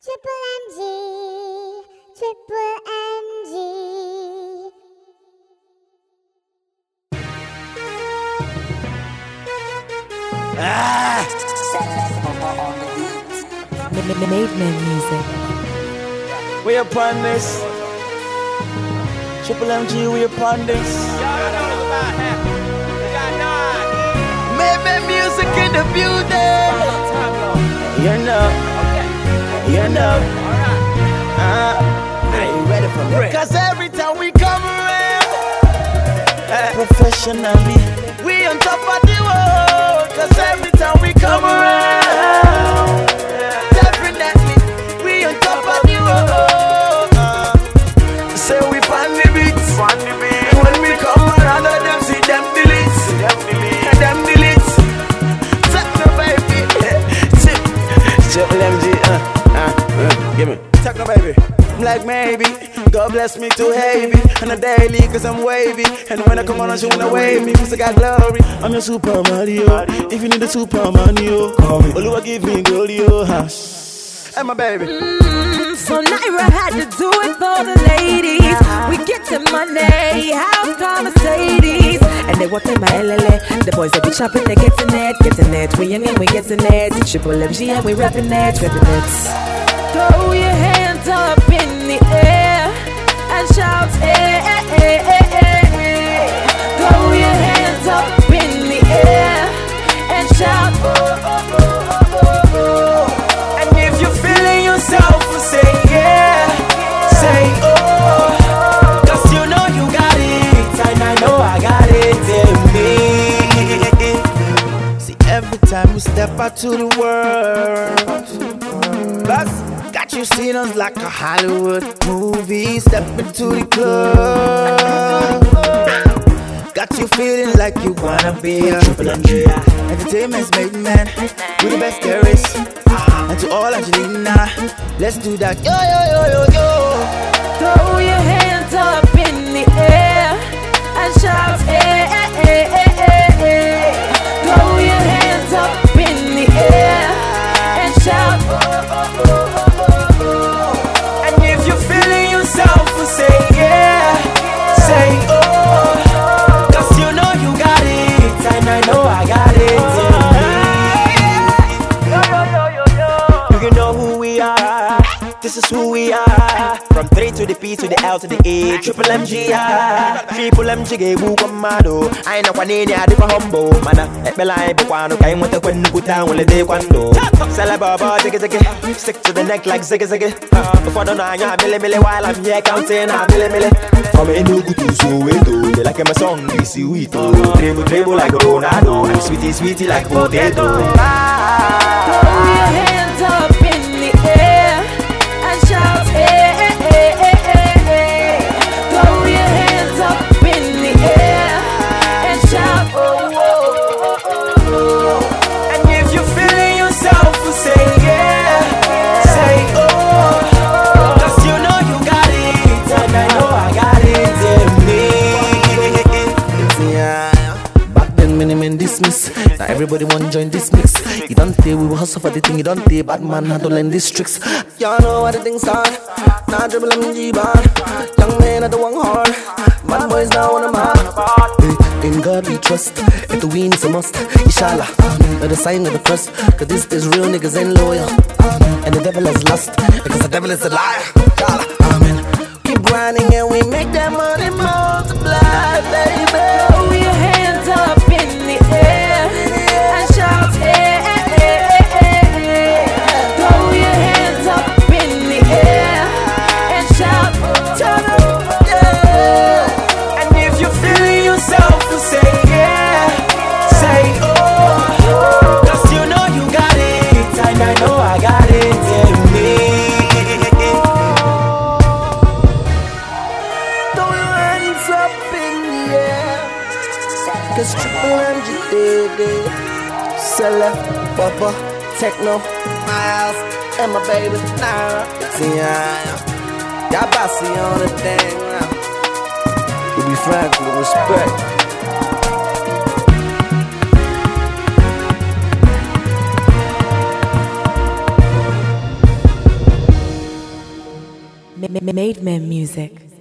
Triple MG, Triple MG. Made man music. We upon this. Triple MG, we upon this. Made man music in the building. You know. Are you ready for me? Cause every time we come around, professionally, we on top of the world. Cause every time we come around, definitely, we on top of the world. Say we find the beats. When we come around, them see them deletes. Them deletes. Techno baby. Triple MG, give me. Techno baby. I'm like maybe God bless me too heavy on a daily cause I'm wavy. And when I come on you wanna wave me cause I got glory. I'm your Super Mario. If you need a Super Mario, call me. Oluwa give me glory, and my baby. So Naira had to do it for the ladies. We get the money, house car Mercedes. And they walk in my LLA. The boys that be shopping, they getting it. We young and we getting it. Triple MG and we repping it. Throw your hands up in the air and shout, Throw your hands up in the air and shout, And if you're feeling yourself, say yeah, say oh. Cause you know you got it, and I know I got it in me. See, every time we step out to the world, plus got you seeing us like a Hollywood movie. Step into the club, got you feeling like you wanna be a Triple MG. Entertainment's made man, we the best there is. And to all Angelina, let's do that. Yo. Throw your hands up in the air and shout, Throw your hands up in the air and shout, And if you're feeling yourself, say yeah, say oh. Cause you know you got it, and I know I got it in me. You know who we are, this is who we are. From 3 to the P to the L to the A, Triple MG. Triple MG gave you commando. I know one in the humble. Mana, et belai, Buano, came with the when you put down when they quando. Salababa, ziggy, stick to the neck like ziggy. Before the night, Billy, while I'm here counting, Billy. From a new good to so they like my song, DC Wito. Dribble like Ronaldo, sweetie like potato. Throw your hands up in the air and shout, Throw your hands up in the air and shout, And if you're feeling yourself, say yeah, say oh. Cause you know you got it, and I know I got it in me. Yeah. Back then, many men dismiss. Now everybody want join this mix. You don't think we will hustle for the thing. You don't think bad man had to learn these tricks. Y'all know what the things are. Now Triple MG bad. Young men are the one hard. Man boys now on the mark. In God we trust. If the win is a must, inshallah. By the sign of the cross. Cause this real niggas ain't loyal. And the devil has lost. Because the devil is a liar. Amen. Keep grinding and we make that money multiply, baby. Throw your hands up in the air and shout, Throw your hands up in the air and shout, And if you're feeling yourself, say yeah, say oh. Cause you know you got it, and I know I got it in me. Throw your hands up in the air. Cause Triple MG did. Sella, Papa, Techno, Miles, and my baby Naira. Y'all bossy on the thing now. We be frank with respect. Made Men Music.